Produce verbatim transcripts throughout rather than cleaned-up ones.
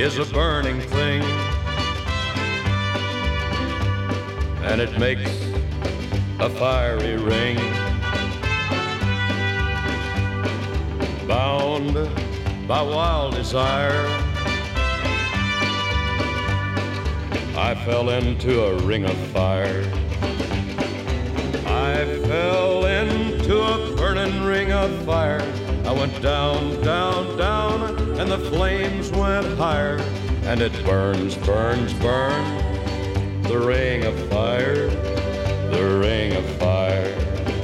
is a burning thing, and it makes a fiery ring. Bound by wild desire, I fell into a ring of fire. I fell into a burning ring of fire. I went down, down, down, and the flames went higher. And it burns, burns, burns, the ring of fire, the ring of fire.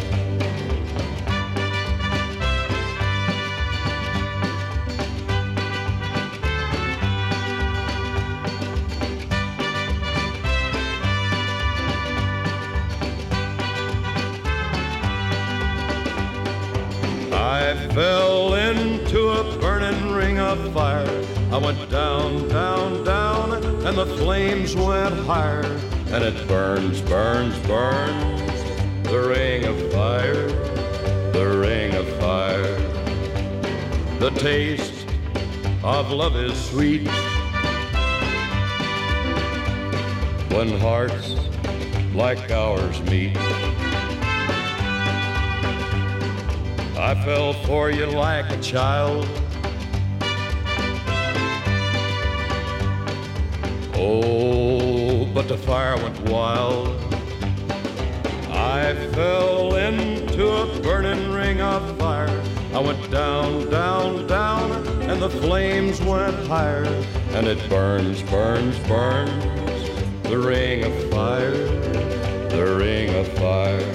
I fell into a burning ring of fire. I went down, down, down, and the flames went higher. And it burns, burns, burns, the ring of fire, the ring of fire. The taste of love is sweet when hearts like ours meet. I fell for you like a child. Oh, but the fire went wild. I fell into a burning ring of fire. I went down, down, down, and the flames went higher. And it burns, burns, burns, the ring of fire, the ring of fire.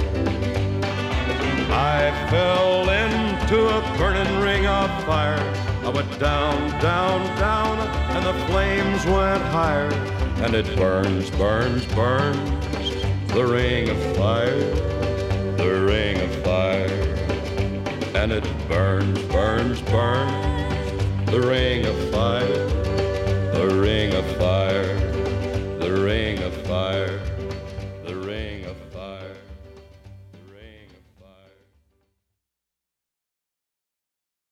I fell into a burning ring of fire. I went down, down, down, and the flames went higher. And it burns, burns, burns, the ring of fire, the ring of fire. And it burns, burns, burns, the ring of fire, the ring of fire.